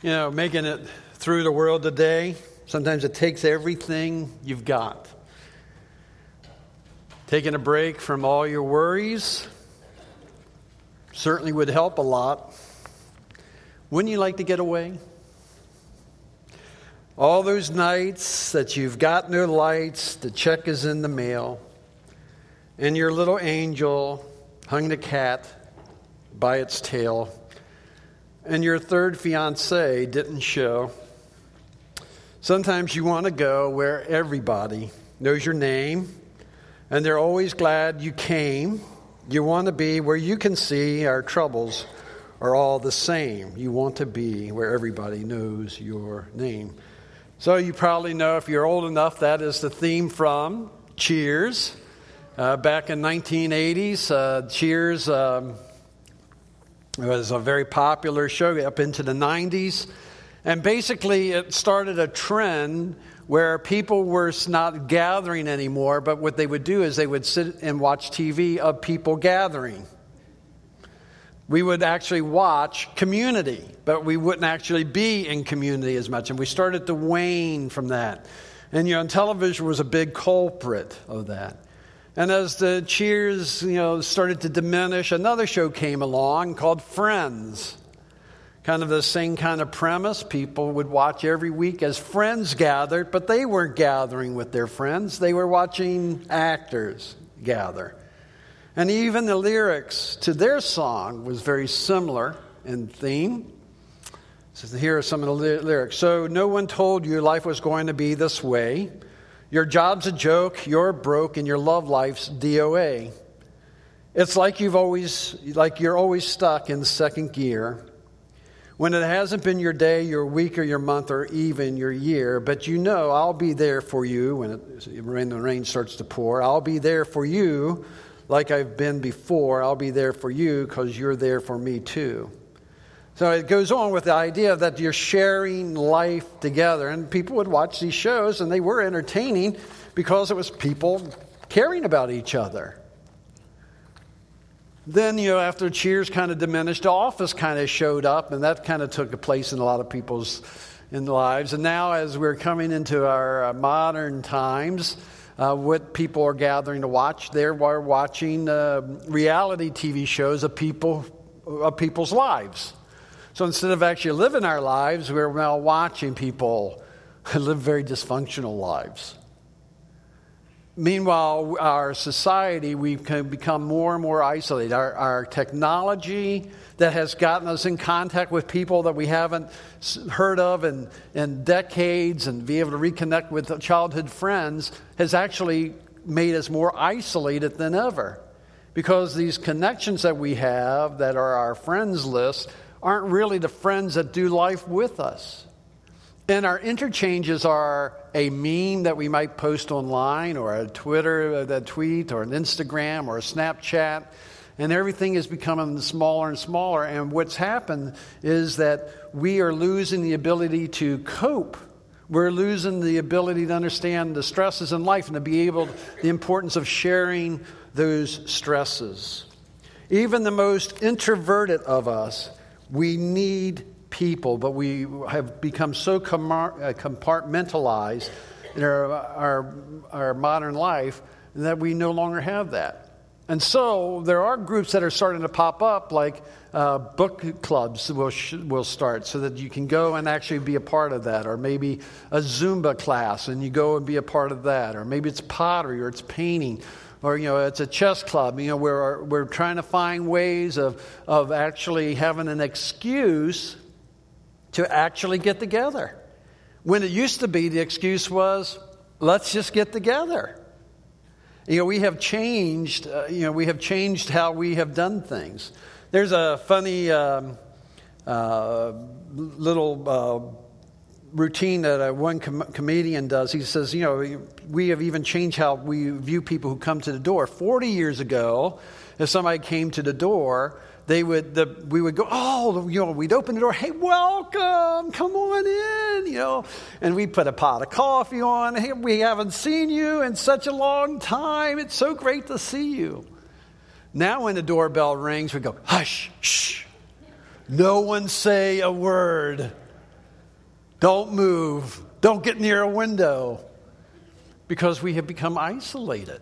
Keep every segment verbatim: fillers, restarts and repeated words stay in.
you know, making it through the world today, sometimes it takes everything you've got. Taking a break from all your worries certainly would help a lot. Wouldn't you like to get away? All those nights that you've got no lights, the check is in the mail, and your little angel hung the cat by its tail, and your third fiancé didn't show. Sometimes you want to go where everybody knows your name, and they're always glad you came. You want to be where you can see our troubles are all the same. You want to be where everybody knows your name. So you probably know, if you're old enough, that is the theme from Cheers. Uh, back in nineteen eighties, uh, Cheers um, was a very popular show up into the nineties. And basically it started a trend where people were not gathering anymore, but what they would do is they would sit and watch T V of people gathering. We would actually watch Community, but we wouldn't actually be in Community as much. And we started to wane from that. And, you know, television was a big culprit of that. And as the Cheers, you know, started to diminish, another show came along called Friends. Kind of the same kind of premise. People would watch every week as friends gathered, but they weren't gathering with their friends. They were watching actors gather. And even the lyrics to their song was very similar in theme. So here are some of the ly- lyrics. So no one told you life was going to be this way. Your job's a joke, you're broke, and your love life's D O A. It's like you've always, like you're always stuck in second gear. When it hasn't been your day, your week, or your month, or even your year, but you know I'll be there for you when, it, when the rain starts to pour. I'll be there for you like I've been before. I'll be there for you because you're there for me too. So it goes on with the idea that you're sharing life together. And people would watch these shows, and they were entertaining because it was people caring about each other. Then, you know, after Cheers kind of diminished, The Office kind of showed up, and that kind of took a place in a lot of people's in lives. And now, as we're coming into our uh, modern times, uh, what people are gathering to watch, they're watching uh, reality T V shows of people of people's lives. So instead of actually living our lives, we're now watching people live very dysfunctional lives. Meanwhile, our society, we've become more and more isolated. Our, our technology that has gotten us in contact with people that we haven't heard of in, in decades and be able to reconnect with childhood friends has actually made us more isolated than ever. Because these connections that we have that are our friends list aren't really the friends that do life with us. And our interchanges are a meme that we might post online, or a Twitter a tweet, or an Instagram, or a Snapchat. And everything is becoming smaller and smaller. And what's happened is that we are losing the ability to cope. We're losing the ability to understand the stresses in life and to be able, the importance of sharing those stresses. Even the most introverted of us, we need people, but we have become so compartmentalized in our, our, our modern life that we no longer have that. And so there are groups that are starting to pop up, like uh, book clubs will sh- will start, so that you can go and actually be a part of that, or maybe a Zumba class and you go and be a part of that, or maybe it's pottery, or it's painting, or, you know, it's a chess club. You know, we're we're trying to find ways of of actually having an excuse to actually get together. When it used to be, the excuse was, let's just get together. You know, we have changed, uh, you know, we have changed how we have done things. There's a funny um, uh, little uh, routine that uh, one com- comedian does. He says, you know, we have even changed how we view people who come to the door. forty years ago, if somebody came to the door, they would, the, we would go, oh, you know, we'd open the door. Hey, welcome, come on in, you know. And we'd put a pot of coffee on. Hey, we haven't seen you in such a long time. It's so great to see you. Now when the doorbell rings, we go, hush, shh. No one say a word. Don't move. Don't get near a window. Because we have become isolated.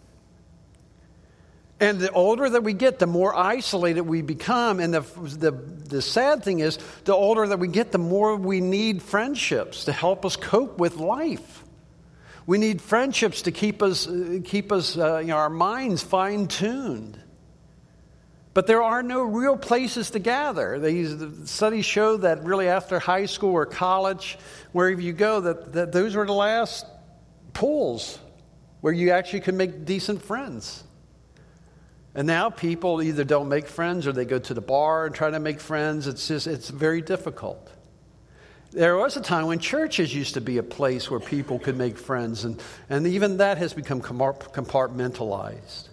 And the older that we get, the more isolated we become. And the, the, the sad thing is, the older that we get, the more we need friendships to help us cope with life. We need friendships to keep us, keep us, uh, you know, our minds fine-tuned. But there are no real places to gather. These the studies show that really after high school or college, wherever you go, that, that those were the last pools where you actually can make decent friends. And now people either don't make friends or they go to the bar and try to make friends. It's just, it's very difficult. There was a time when churches used to be a place where people could make friends, and, and even that has become compartmentalized.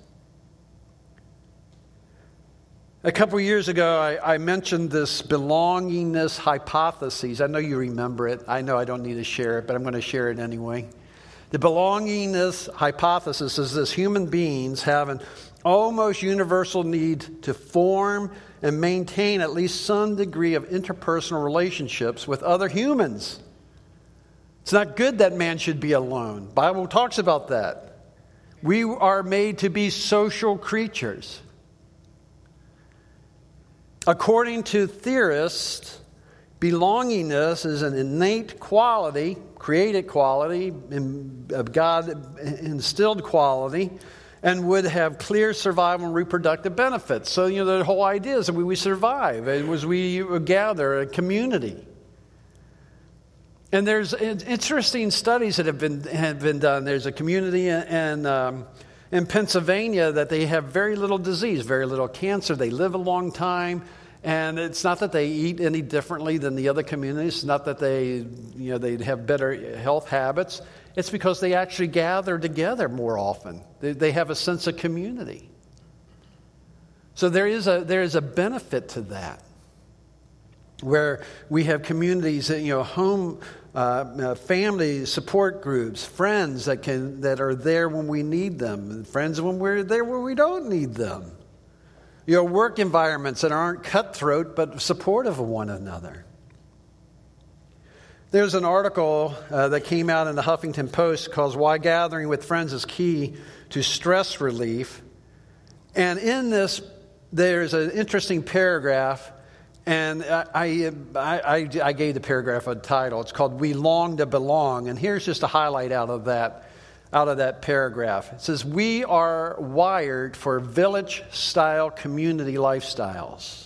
A couple of years ago, I, I mentioned this belongingness hypothesis. I know you remember it. I know I don't need to share it, but I'm going to share it anyway. The belongingness hypothesis is this: human beings have an almost universal need to form and maintain at least some degree of interpersonal relationships with other humans. It's not good that man should be alone. The Bible talks about that. We are made to be social creatures. According to theorists, belongingness is an innate quality, created quality, God instilled quality, and would have clear survival and reproductive benefits. So, you know, the whole idea is that we, we survive as we gather a community. And there's interesting studies that have been have been done. There's a community in, um, in Pennsylvania that they have very little disease, very little cancer. They live a long time. And it's not that they eat any differently than the other communities. It's not that they, you know, they have better health habits. It's because they actually gather together more often. They, they have a sense of community. So there is a there is a benefit to that, where we have communities, that, you know, home, uh, family support groups, friends that can that are there when we need them, and friends when we're there when we don't need them. You know, work environments that aren't cutthroat but supportive of one another. There's an article uh, that came out in the Huffington Post called "Why Gathering with Friends is Key to Stress Relief." And in this, there's an interesting paragraph, and I, I, I, I gave the paragraph a title. It's called "We Long to Belong." And here's just a highlight out of that. Out of that paragraph. It says, we are wired for village-style community lifestyles.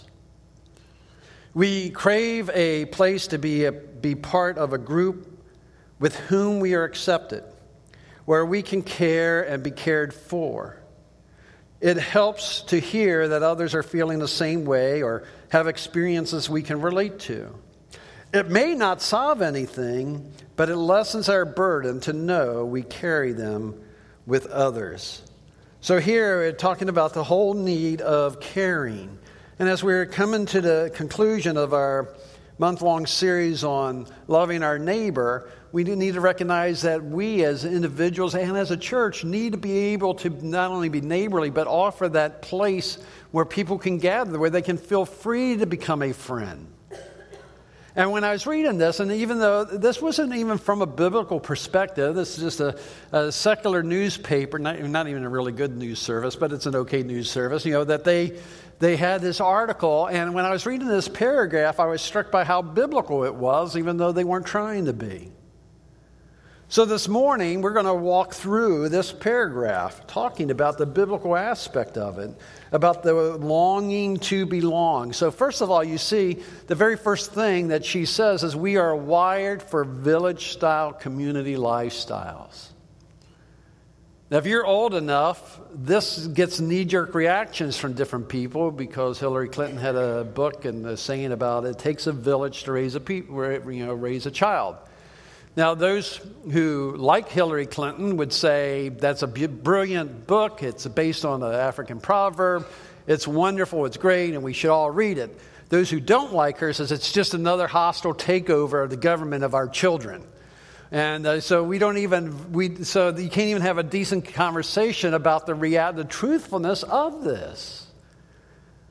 We crave a place to be, a, be part of a group with whom we are accepted, where we can care and be cared for. It helps to hear that others are feeling the same way or have experiences we can relate to. It may not solve anything, but it lessens our burden to know we carry them with others. So here we're talking about the whole need of caring. And as we're coming to the conclusion of our month-long series on loving our neighbor, we need to recognize that we as individuals and as a church need to be able to not only be neighborly, but offer that place where people can gather, where they can feel free to become a friend. And when I was reading this, and even though this wasn't even from a biblical perspective, this is just a, a secular newspaper, not, not even a really good news service, but it's an okay news service, you know, that they they had this article. And when I was reading this paragraph, I was struck by how biblical it was, even though they weren't trying to be. So this morning, we're going to walk through this paragraph, talking about the biblical aspect of it, about the longing to belong. So first of all, you see, the very first thing that she says is we are wired for village-style community lifestyles. Now, if you're old enough, this gets knee-jerk reactions from different people, because Hillary Clinton had a book and a saying about it takes a village to raise a pe- you know, raise a child. Now, those who like Hillary Clinton would say that's a brilliant book. It's based on an African proverb. It's wonderful. It's great, and we should all read it. Those who don't like her says it's just another hostile takeover of the government of our children. And uh, so we don't even we so you can't even have a decent conversation about the rea- the truthfulness of this.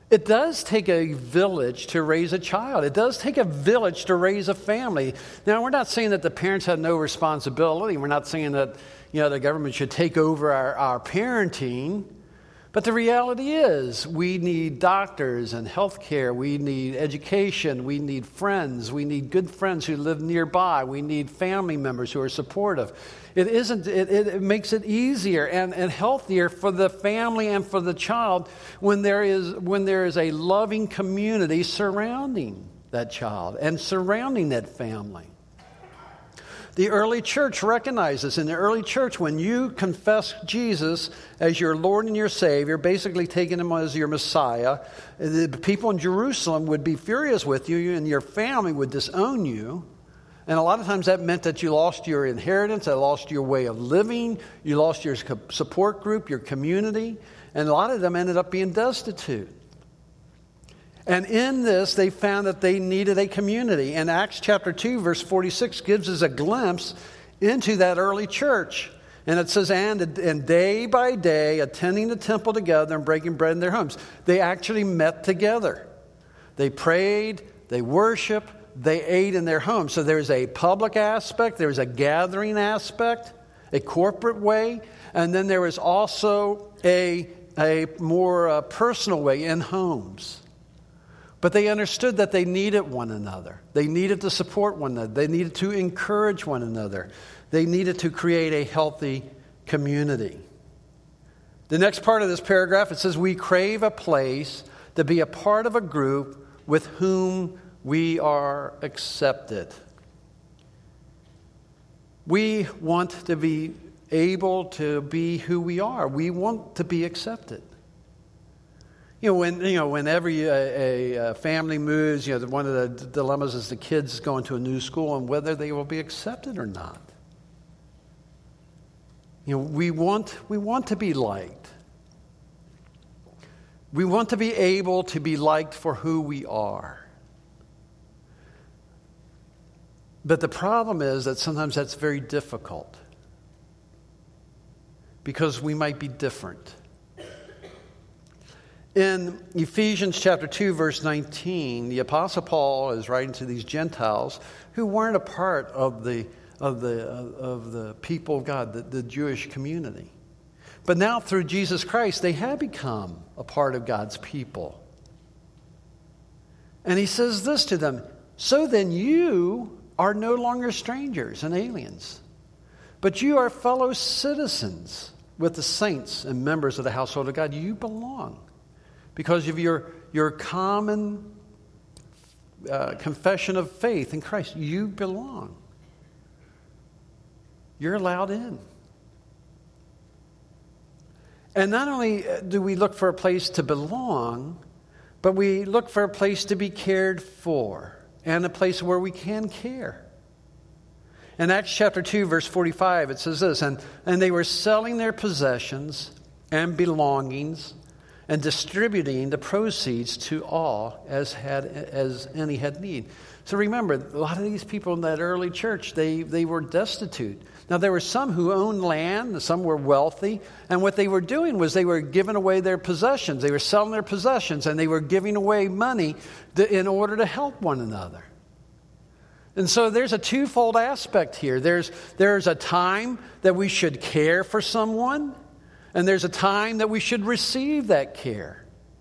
It does take a village to raise a child. It does take a village to raise a family. Now, we're not saying that the parents have no responsibility. We're not saying that, you know, the government should take over our, our parenting. But the reality is we need doctors and health care. We need education. We need friends. We need good friends who live nearby. We need family members who are supportive. It isn't. It, it makes it easier and, and healthier for the family and for the child when there is when there is a loving community surrounding that child and surrounding that family. The early church recognizes in the early church when you confess Jesus as your Lord and your Savior, basically taking him as your Messiah, the people in Jerusalem would be furious with you and your family would disown you. And a lot of times that meant that you lost your inheritance, that lost your way of living, you lost your support group, your community, and a lot of them ended up being destitute. And in this, they found that they needed a community. And Acts chapter two, verse forty-six gives us a glimpse into that early church. And it says, and, and day by day, attending the temple together and breaking bread in their homes. They actually met together. They prayed, they worshiped, they ate in their homes. So there's a public aspect, there's a gathering aspect, a corporate way. And then there was also a, a more uh, personal way in homes. But they understood that they needed one another. They needed to support one another. They needed to encourage one another. They needed to create a healthy community. The next part of this paragraph, it says, we crave a place to be a part of a group with whom we are accepted. We want to be able to be who we are. We want to be accepted. You know, when you know, whenever you, a, a family moves, you know, one of the dilemmas is the kids going to a new school and whether they will be accepted or not. You know, we want we want to be liked. We want to be able to be liked for who we are. But the problem is that sometimes that's very difficult because we might be different. In Ephesians chapter two, verse nineteen, the Apostle Paul is writing to these Gentiles who weren't a part of the of the of the people of God, the, the Jewish community. But now through Jesus Christ, they have become a part of God's people. And he says this to them, so then you are no longer strangers and aliens, but you are fellow citizens with the saints and members of the household of God. You belong. Because of your, your common uh, confession of faith in Christ, you belong. You're allowed in. And not only do we look for a place to belong, but we look for a place to be cared for and a place where we can care. In Acts chapter two, verse forty-five, it says this, and, and they were selling their possessions and belongings and distributing the proceeds to all as had as any had need. So remember, a lot of these people in that early church, they, they were destitute. Now, there were some who owned land, some were wealthy, and what they were doing was they were giving away their possessions. They were selling their possessions, and they were giving away money to, in order to help one another. And so there's a twofold aspect here. There's, there's a time that we should care for someone, and there's a time that we should receive that care.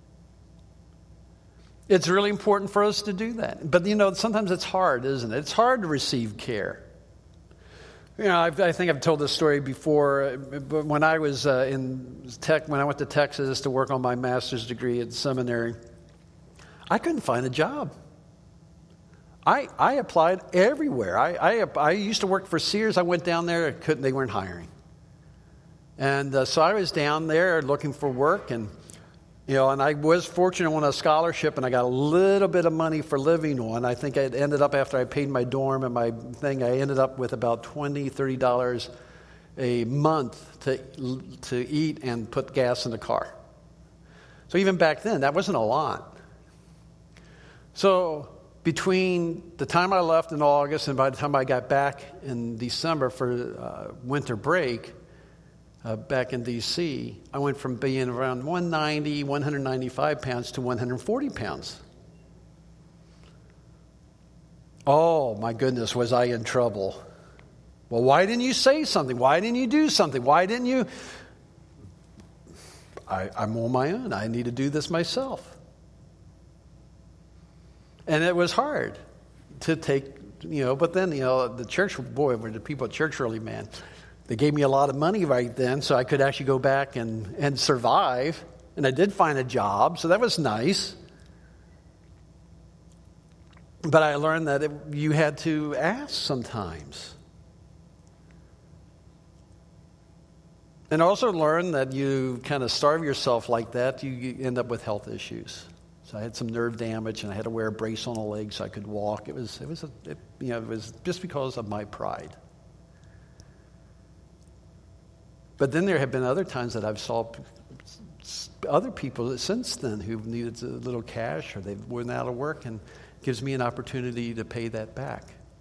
It's really important for us to do that. But, you know, sometimes it's hard, isn't it? It's hard to receive care. You know, I've, I think I've told this story before, but when I was uh, in tech, when I went to Texas to work on my master's degree at seminary, I couldn't find a job. I I applied everywhere. I I, I used to work for Sears. I went down there, couldn't. They weren't hiring. And uh, so I was down there looking for work, and you know, and I was fortunate on a scholarship, and I got a little bit of money for living on. I think I ended up, after I paid my dorm and my thing, I ended up with about twenty dollars, thirty dollars a month to to eat and put gas in the car. So even back then, that wasn't a lot. So between the time I left in August and by the time I got back in December for uh, winter break, uh, back in D C, I went from being around one ninety, one ninety-five pounds to one hundred forty pounds. Oh, my goodness, was I in trouble. Well, why didn't you say something? Why didn't you do something? Why didn't you? I, I'm on my own. I need to do this myself. And it was hard to take, you know, but then, you know, the church, boy, were the people at church really, man, they gave me a lot of money right then, so I could actually go back and, and survive. And I did find a job, so that was nice. But I learned that it, you had to ask sometimes. And also learned that you kind of starve yourself like that, you end up with health issues. So I had some nerve damage, and I had to wear a brace on the leg so I could walk. It was, it was, a, it, you know, it was just because of my pride. But then there have been other times that I've saw other people since then who needed a little cash, or they've went out of work, and gives me an opportunity to pay that back.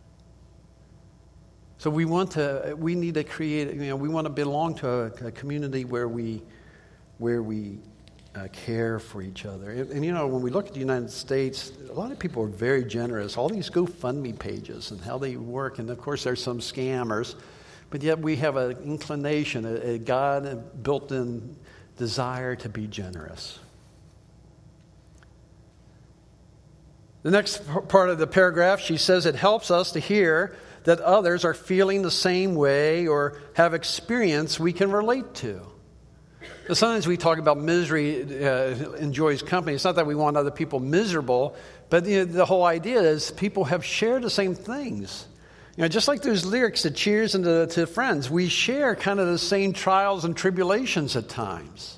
So we want to, we need to create, you know, we want to belong to a, a community where we, where we uh, care for each other. And, and, you know, when we look at the United States, a lot of people are very generous. All these GoFundMe pages and how they work, and of course there's some scammers, but yet we have an inclination, a, a God built-in desire to be generous. The next part of the paragraph, she says it helps us to hear that others are feeling the same way or have experience we can relate to. So sometimes we talk about misery uh, enjoys company. It's not that we want other people miserable, but you know, the whole idea is people have shared the same things. You know, just like those lyrics that cheers into to friends, we share kind of the same trials and tribulations at times.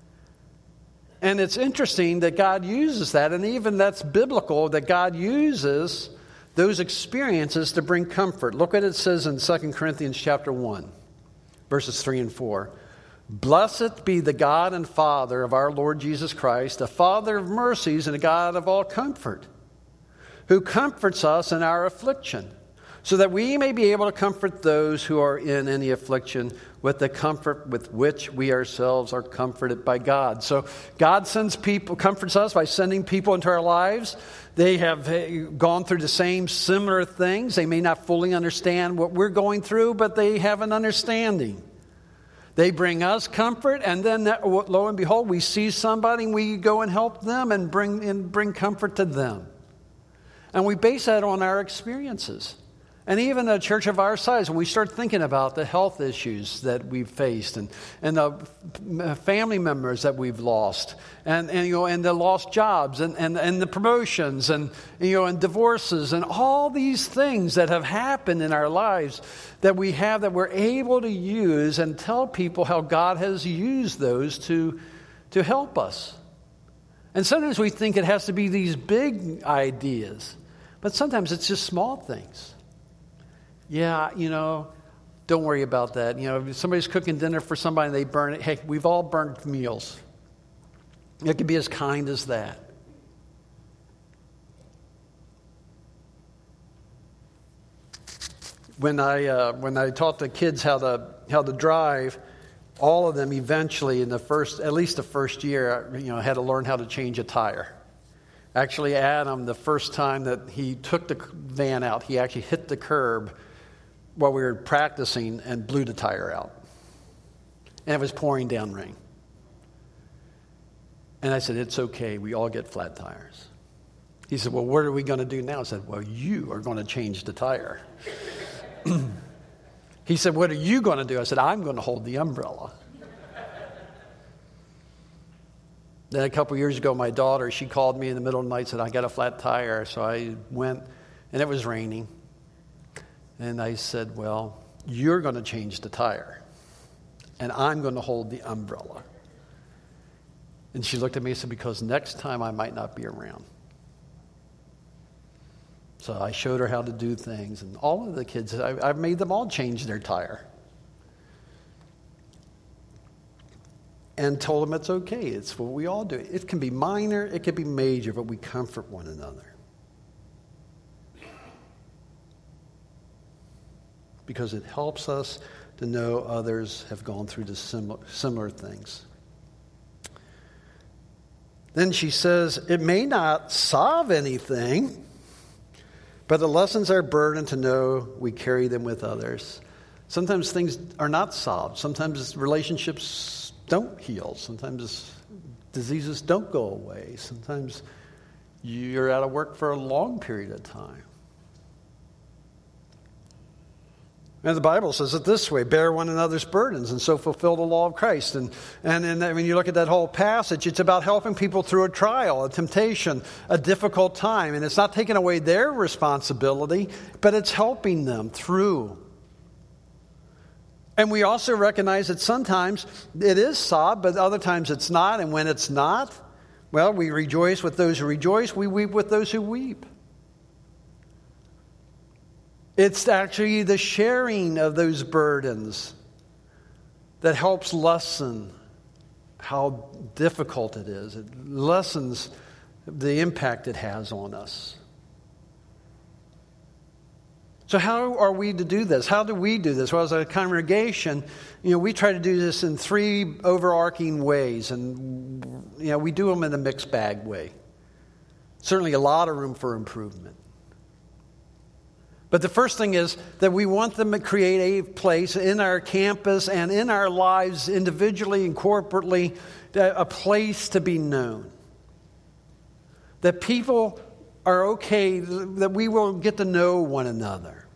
And it's interesting that God uses that, and even that's biblical, that God uses those experiences to bring comfort. Look what it says in Second Corinthians chapter one, verses three and four. Blessed be the God and Father of our Lord Jesus Christ, the Father of mercies and a God of all comfort, who comforts us in our affliction, so that we may be able to comfort those who are in any affliction with the comfort with which we ourselves are comforted by God. So God sends people, comforts us by sending people into our lives. They have gone through the same similar things. They may not fully understand what we're going through, but they have an understanding. They bring us comfort, and then lo and behold, we see somebody and we go and help them and bring and bring comfort to them. And we base that on our experiences. And even a church of our size, when we start thinking about the health issues that we've faced and, and the family members that we've lost and, and, you know, and the lost jobs and, and, and the promotions and, you know, and divorces and all these things that have happened in our lives that we have that we're able to use and tell people how God has used those to, to help us. And sometimes we think it has to be these big ideas, but sometimes it's just small things. Yeah, you know, don't worry about that. You know, if somebody's cooking dinner for somebody and they burn it, hey, we've all burnt meals. It could be as kind as that. When I uh, when I taught the kids how to how to drive, all of them eventually in the first, at least the first year, you know, had to learn how to change a tire. Actually, Adam, the first time that he took the van out, he actually hit the curb while we were practicing and blew the tire out. And it was pouring down rain. And I said, it's okay. We all get flat tires. He said, well, what are we going to do now? I said, well, you are going to change the tire. He said, what are you going to do? I said, I'm going to hold the umbrella. Then a couple years ago, my daughter, she called me in the middle of the night and said, I got a flat tire. So I went, and it was raining. And I said, well, you're going to change the tire, and I'm going to hold the umbrella. And she looked at me and said, because next time I might not be around. So I showed her how to do things, and all of the kids, I, I've made them all change their tire. And told them it's okay. It's what we all do. It can be minor, it can be major, but we comfort one another. Because it helps us to to know others have gone through the similar, similar things. Then she says, it may not solve anything, but it lessens our burden to know we carry them with others. Sometimes things are not solved. Sometimes relationships don't heal. Sometimes diseases don't go away. Sometimes you're out of work for a long period of time. And the Bible says it this way, bear one another's burdens and so fulfill the law of Christ. And, and, and when you look at that whole passage, it's about helping people through a trial, a temptation, a difficult time. And it's not taking away their responsibility, but it's helping them through. And we also recognize that sometimes it is solved, but other times it's not. And when it's not, well, we rejoice with those who rejoice. We weep with those who weep. It's actually the sharing of those burdens that helps lessen how difficult it is. It lessens the impact it has on us. So how are we to do this? How do we do this? Well, as a congregation, you know, we try to do this in three overarching ways. And, you know, we do them in a mixed bag way. Certainly a lot of room for improvement. But the first thing is that we want them to create a place in our campus and in our lives individually and corporately, a place to be known. That people are okay, that we will get to know one another.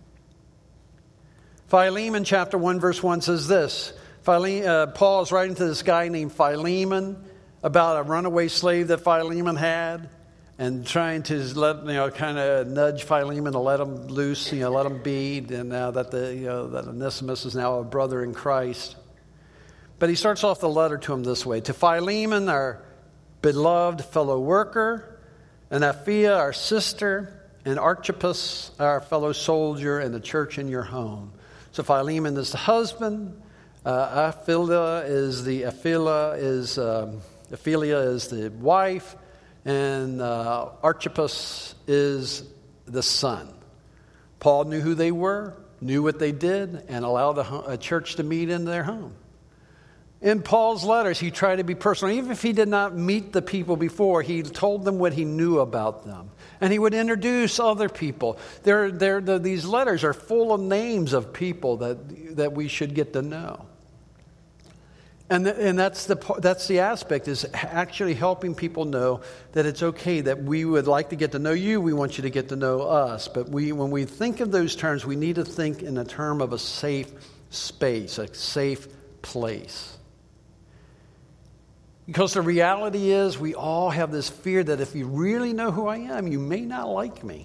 Philemon chapter one verse one says this. Phile- uh, Paul is writing to this guy named Philemon about a runaway slave that Philemon had. And trying to let, you know, kind of nudge Philemon to let him loose, you know, let him be. And now that the, you know, that Onesimus is now a brother in Christ. But he starts off the letter to him this way. To Philemon, our beloved fellow worker, and Apphia, our sister, and Archippus, our fellow soldier, and the church in your home. So Philemon is the husband. Uh, Apphia is the Apphia is um, Apphia is the wife. And uh, Archippus is the son. Paul knew who they were, knew what they did, and allowed a, a church to meet in their home. In Paul's letters, he tried to be personal. Even if he did not meet the people before, he told them what he knew about them. And he would introduce other people. They're, they're, the, these letters are full of names of people that, that we should get to know. And the, and that's the that's the aspect, is actually helping people know that it's okay, that we would like to get to know you. We want you to get to know us. But we when we think of those terms, we need to think in a term of a safe space, a safe place. Because the reality is we all have this fear that if you really know who I am, you may not like me.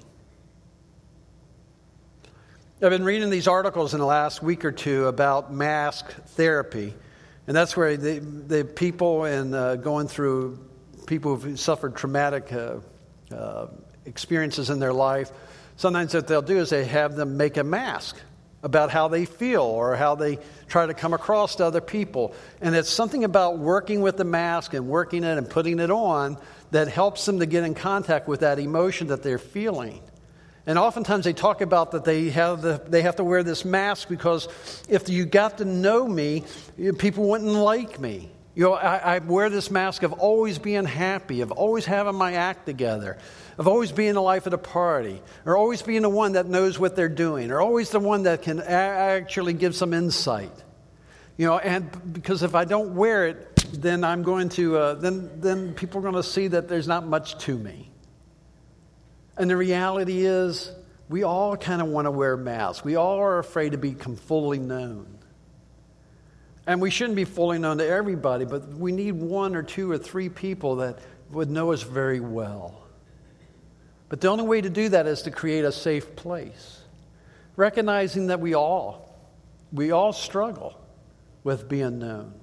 I've been reading these articles in the last week or two about mask therapy. And that's where the, the people and uh, going through, people who've suffered traumatic uh, uh, experiences in their life, sometimes what they'll do is they have them make a mask about how they feel or how they try to come across to other people. And it's something about working with the mask and working it and putting it on that helps them to get in contact with that emotion that they're feeling. And oftentimes they talk about that they have the, they have to wear this mask because if you got to know me, people wouldn't like me. You know, I, I wear this mask of always being happy, of always having my act together, of always being the life of the party, or always being the one that knows what they're doing, or always the one that can a- actually give some insight. You know, and because if I don't wear it, then I'm going to uh, then then people are going to see that there's not much to me. And the reality is, we all kind of want to wear masks. We all are afraid to become fully known. And we shouldn't be fully known to everybody, but we need one or two or three people that would know us very well. But the only way to do that is to create a safe place. Recognizing that we all, we all struggle with being known.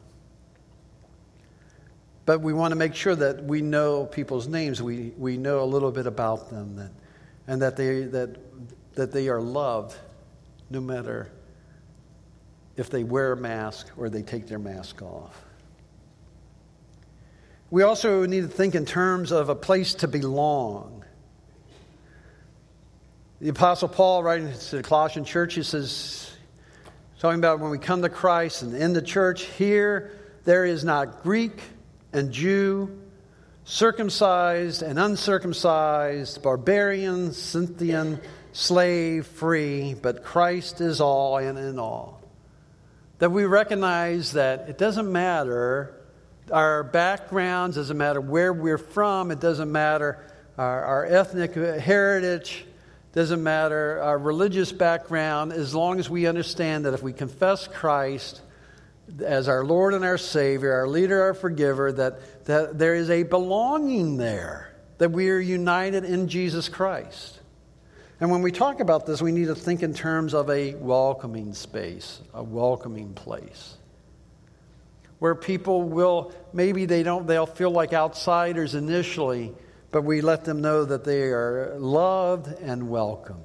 But we want to make sure that we know people's names. We we know a little bit about them, that, and that they that that they are loved, no matter if they wear a mask or they take their mask off. We also need to think in terms of a place to belong. The Apostle Paul, writing to the Colossian church, he says, Talking about when we come to Christ and in the church, here there is not Greek and Jew, circumcised and uncircumcised, barbarian, Scythian, slave, free, but Christ is all and in all. That we recognize that it doesn't matter our backgrounds, doesn't matter where we're from, it doesn't matter our, our ethnic heritage, doesn't matter our religious background, as long as we understand that if we confess Christ as our Lord and our Savior, our leader, our forgiver, that, that there is a belonging there, that we are united in Jesus Christ. And when we talk about this, we need to think in terms of a welcoming space, a welcoming place, where people will, maybe they don't, they'll feel like outsiders initially, but we let them know that they are loved and welcomed.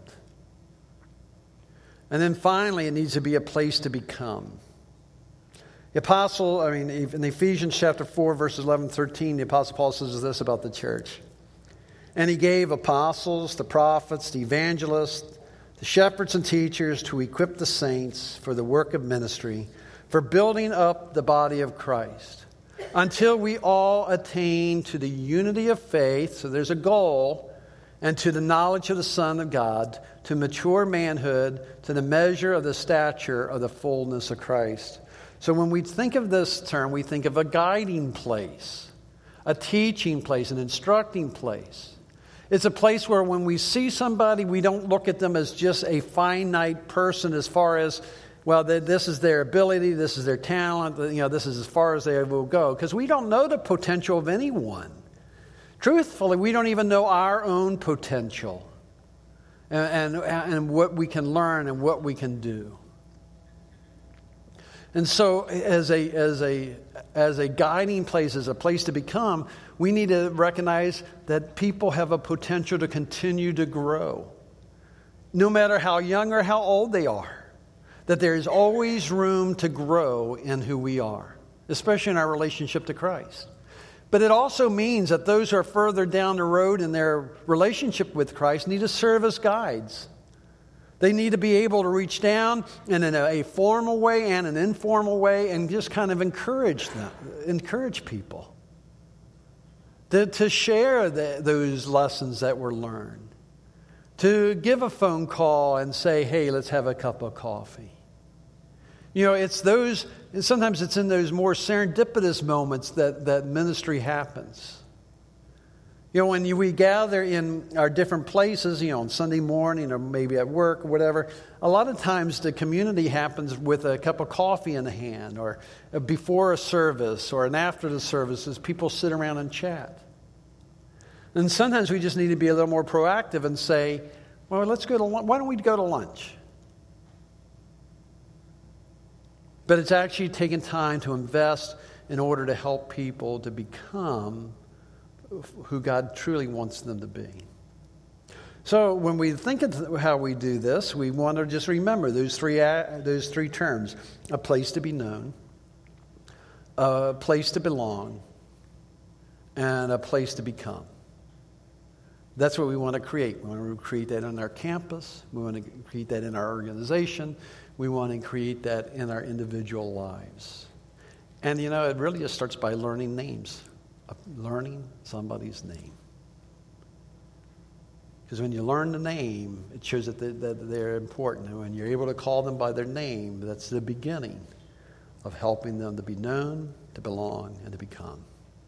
And then finally, it needs to be a place to become. The apostle, I mean, in Ephesians chapter four, verses eleven and thirteen, the apostle Paul says this about the church. And he gave apostles, the prophets, the evangelists, the shepherds and teachers to equip the saints for the work of ministry, for building up the body of Christ, until we all attain to the unity of faith, so there's a goal, and to the knowledge of the Son of God, to mature manhood, to the measure of the stature of the fullness of Christ. So when we think of this term, we think of a guiding place, a teaching place, an instructing place. It's a place where when we see somebody, we don't look at them as just a finite person as far as, well, this is their ability, this is their talent, you know, this is as far as they will go. Because we don't know the potential of anyone. Truthfully, we don't even know our own potential and, and, and what we can learn and what we can do. And so as a, as a, as a guiding place, as a place to become, we need to recognize that people have a potential to continue to grow, no matter how young or how old they are, that there is always room to grow in who we are, especially in our relationship to Christ. But it also means that those who are further down the road in their relationship with Christ need to serve as guides. They need to be able to reach down and in a, a formal way and an informal way and just kind of encourage them, encourage people to, to share the, those lessons that were learned, to give a phone call and say, hey, let's have a cup of coffee. You know, it's those, sometimes it's in those more serendipitous moments that, that ministry happens. You know, when you, we gather in our different places, you know, on Sunday morning or maybe at work or whatever, a lot of times the community happens with a cup of coffee in the hand or before a service or an after the service as people sit around and chat. And sometimes we just need to be a little more proactive and say, well, let's go to lunch. Why don't we go to lunch? But it's actually taking time to invest in order to help people to become who God truly wants them to be. So when we think of how we do this, we want to just remember those three those three terms: a place to be known, a place to belong, and a place to become. That's what we want to create. We want to create that on our campus. We want to create that in our organization. We want to create that in our individual lives. And, you know, it really just starts by learning names, learning somebody's name. Because when you learn the name, it shows that, they, that they're important. And when you're able to call them by their name, that's the beginning of helping them to be known, to belong, and to become.